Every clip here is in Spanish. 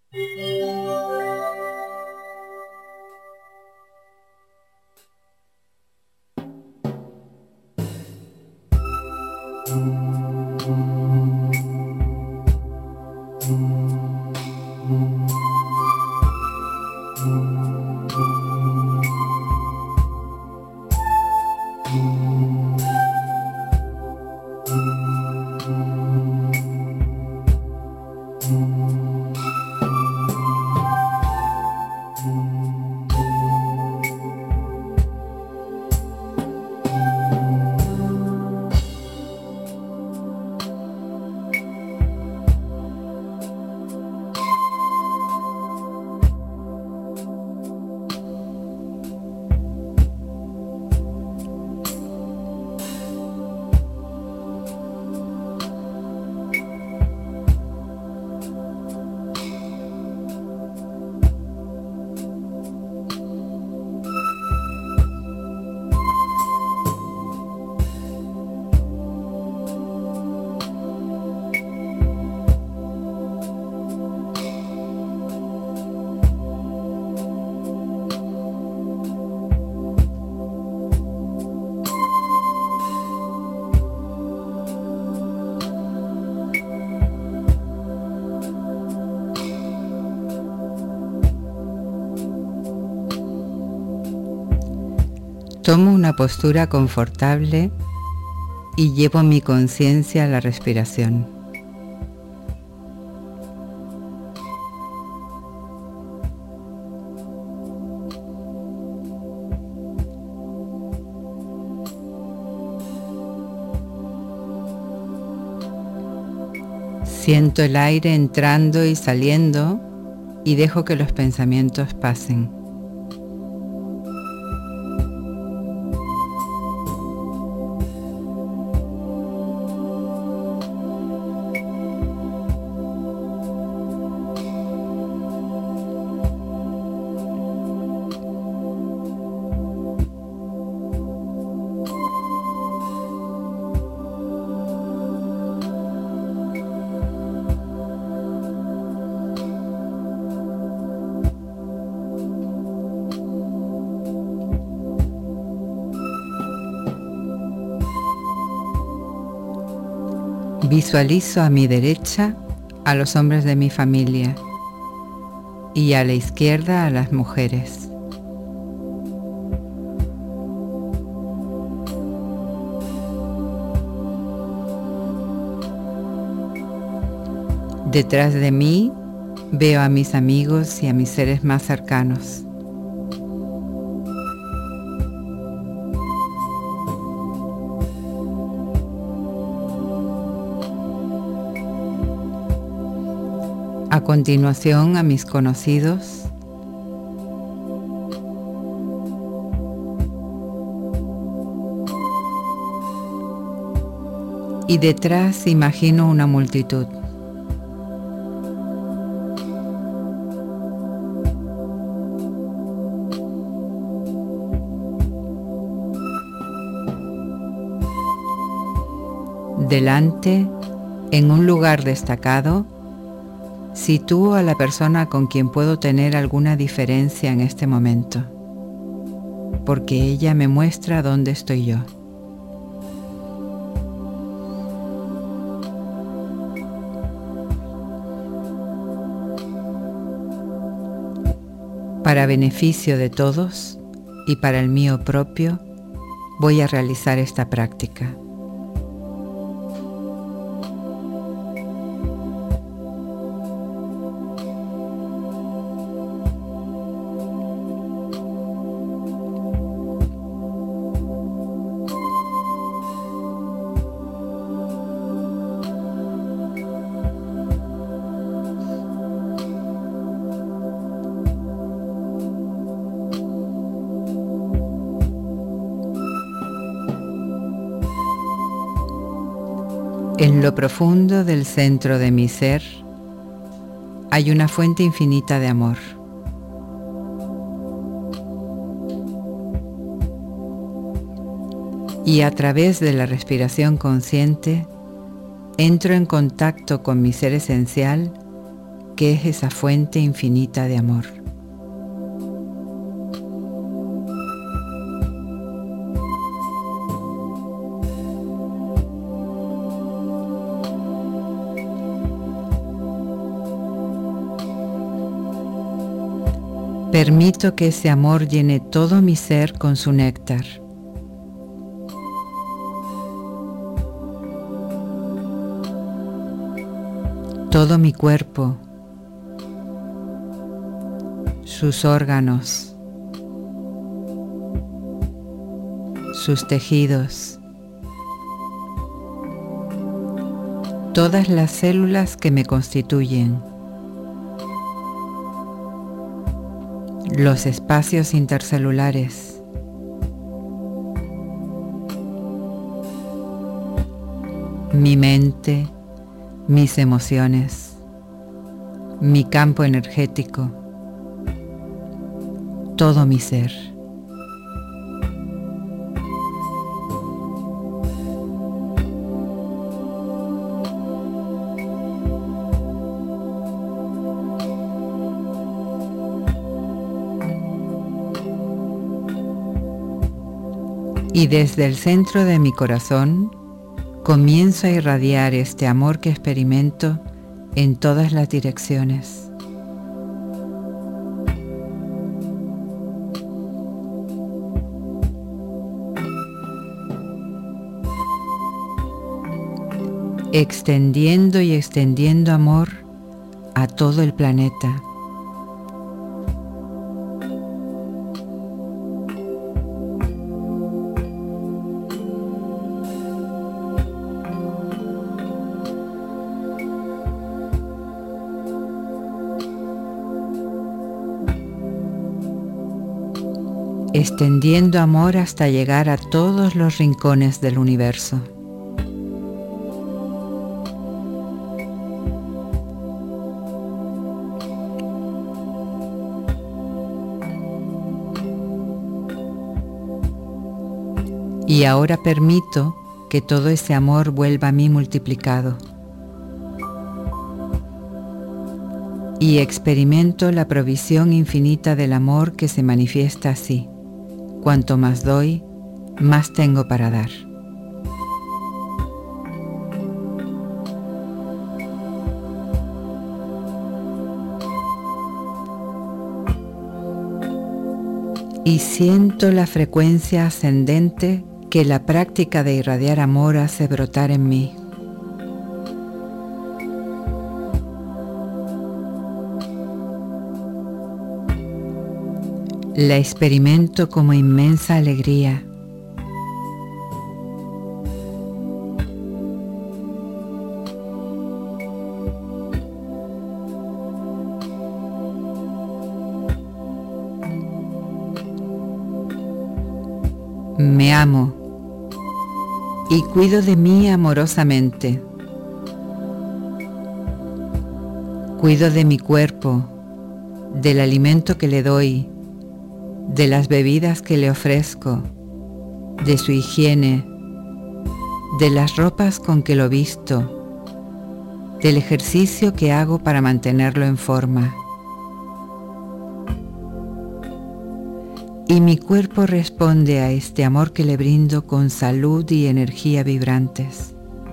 Tomo una postura confortable y llevo mi conciencia a la respiración. Siento el aire entrando y saliendo y dejo que los pensamientos pasen. Visualizo a mi derecha a los hombres de mi familia y a la izquierda a las mujeres. Detrás de mí veo a mis amigos y a mis seres más cercanos. A continuación a mis conocidos. Y detrás imagino una multitud. Delante, en un lugar destacado, sitúo a la persona con quien puedo tener alguna diferencia en este momento, porque ella me muestra dónde estoy yo. Para beneficio de todos y para el mío propio, voy a realizar esta práctica. En lo profundo del centro de mi ser hay una fuente infinita de amor. Y a través de la respiración consciente entro en contacto con mi ser esencial que es esa fuente infinita de amor. Permito que ese amor llene todo mi ser con su néctar. Todo mi cuerpo, sus órganos, sus tejidos, todas las células que me constituyen, los espacios intercelulares, mi mente, mis emociones, mi campo energético, todo mi ser. Y desde el centro de mi corazón comienzo a irradiar este amor que experimento en todas las direcciones. Extendiendo y extendiendo amor a todo el planeta. Extendiendo amor hasta llegar a todos los rincones del universo. Y ahora permito que todo ese amor vuelva a mí multiplicado. Y experimento la provisión infinita del amor que se manifiesta así. Cuanto más doy, más tengo para dar. Y siento la frecuencia ascendente que la práctica de irradiar amor hace brotar en mí. La experimento como inmensa alegría. Me amo y cuido de mí amorosamente. Cuido de mi cuerpo, del alimento que le doy, de las bebidas que le ofrezco, de su higiene, de las ropas con que lo visto, del ejercicio que hago para mantenerlo en forma. Y mi cuerpo responde a este amor que le brindo con salud y energía vibrantes.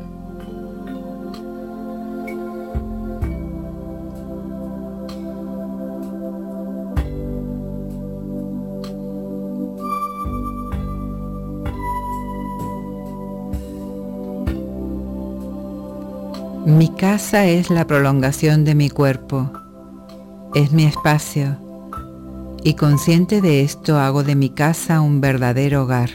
Mi casa es la prolongación de mi cuerpo, es mi espacio, y consciente de esto hago de mi casa un verdadero hogar.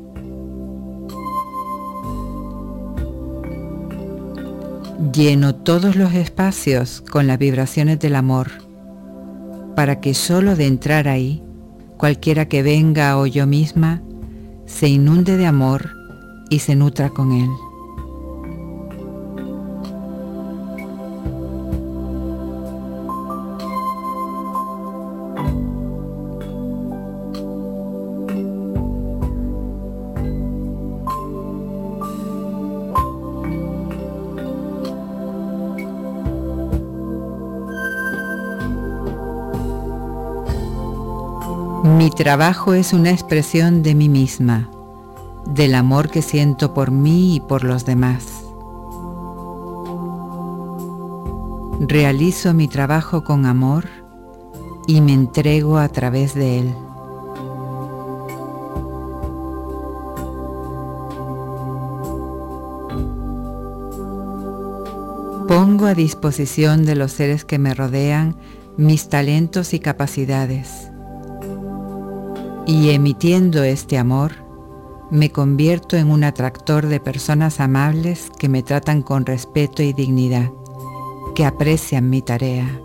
Lleno todos los espacios con las vibraciones del amor, para que solo de entrar ahí, cualquiera que venga o yo misma, se inunde de amor y se nutra con él. Mi trabajo es una expresión de mí misma, del amor que siento por mí y por los demás. Realizo mi trabajo con amor y me entrego a través de él. Pongo a disposición de los seres que me rodean mis talentos y capacidades. Y emitiendo este amor, me convierto en un atractor de personas amables que me tratan con respeto y dignidad, que aprecian mi tarea.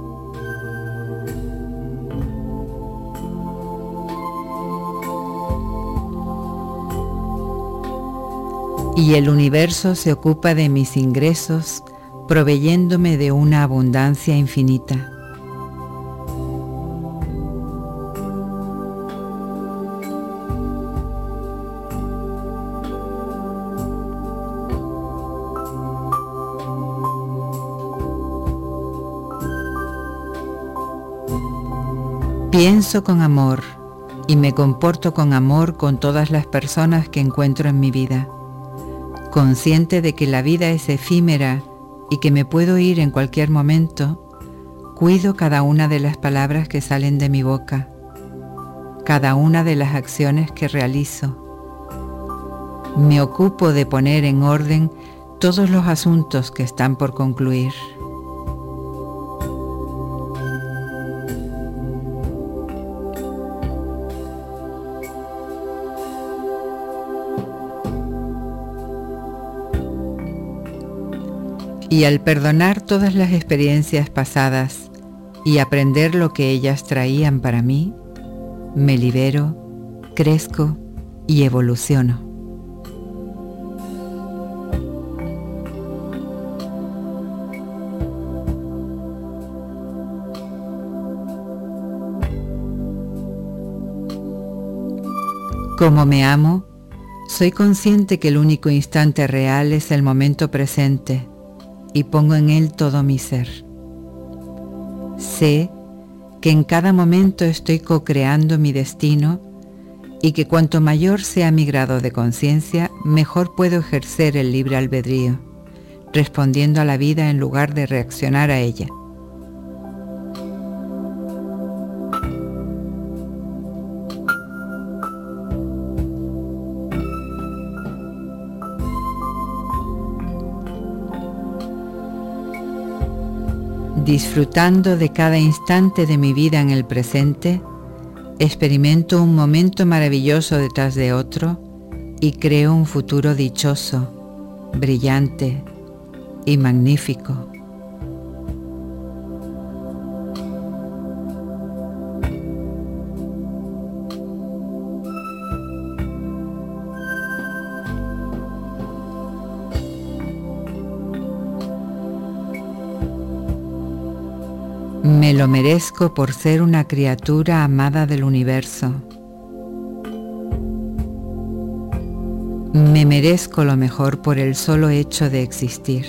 Y el universo se ocupa de mis ingresos, proveyéndome de una abundancia infinita. Pienso con amor y me comporto con amor con todas las personas que encuentro en mi vida, consciente de que la vida es efímera y que me puedo ir en cualquier momento. Cuido cada una de las palabras que salen de mi boca, cada una de las acciones que realizo. Me ocupo de poner en orden todos los asuntos que están por concluir. Y al perdonar todas las experiencias pasadas y aprender lo que ellas traían para mí, me libero, crezco y evoluciono. Como me amo, soy consciente que el único instante real es el momento presente, y pongo en él todo mi ser. Sé que en cada momento estoy co-creando mi destino y que cuanto mayor sea mi grado de conciencia, mejor puedo ejercer el libre albedrío, respondiendo a la vida en lugar de reaccionar a ella. Disfrutando de cada instante de mi vida en el presente, experimento un momento maravilloso detrás de otro y creo un futuro dichoso, brillante y magnífico. Me lo merezco por ser una criatura amada del universo. Me merezco lo mejor por el solo hecho de existir.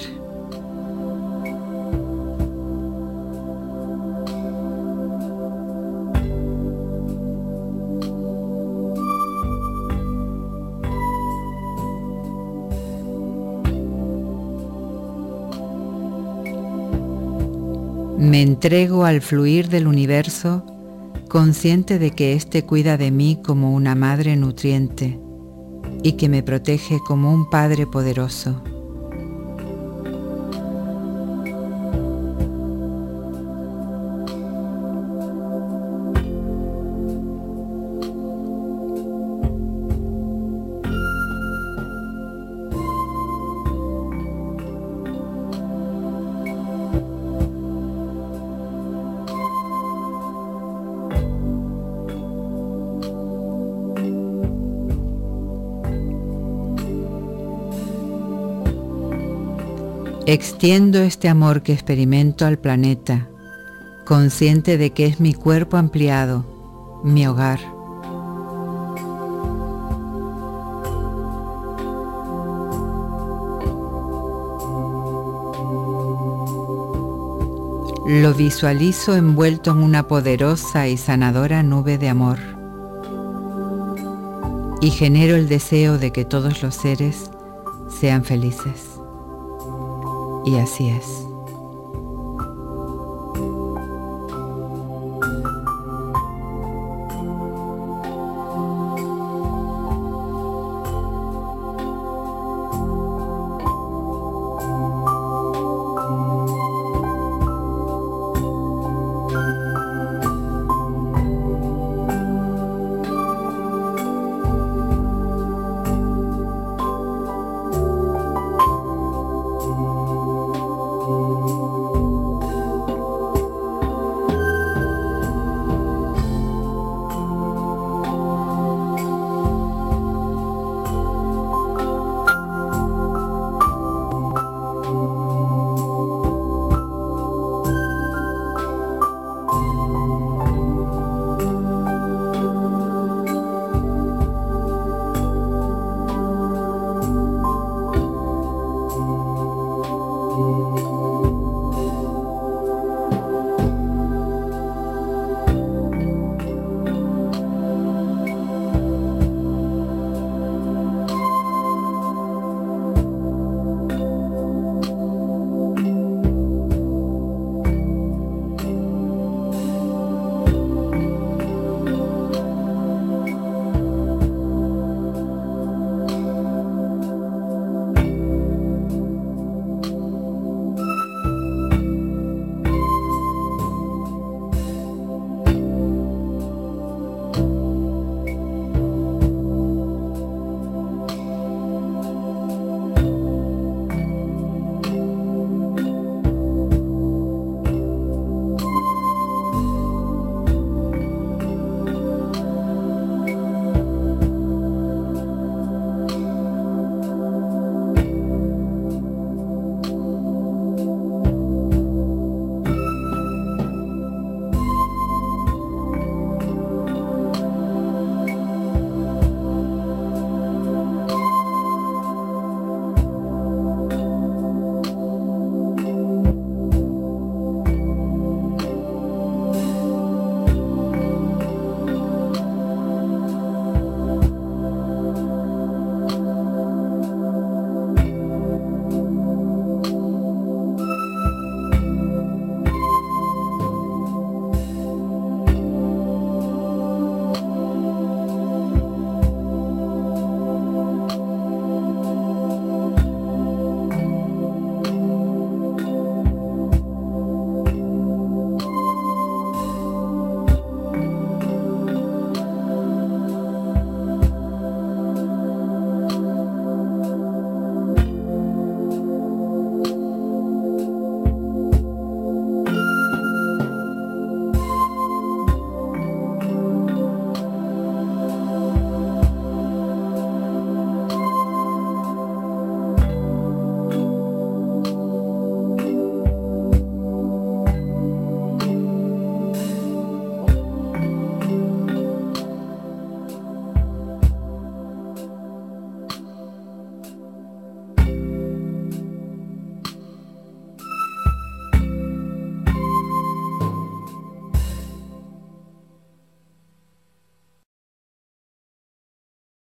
Me entrego al fluir del universo, consciente de que éste cuida de mí como una madre nutriente y que me protege como un padre poderoso. Extiendo este amor que experimento al planeta, consciente de que es mi cuerpo ampliado, mi hogar. Lo visualizo envuelto en una poderosa y sanadora nube de amor. Y genero el deseo de que todos los seres sean felices. Y así es.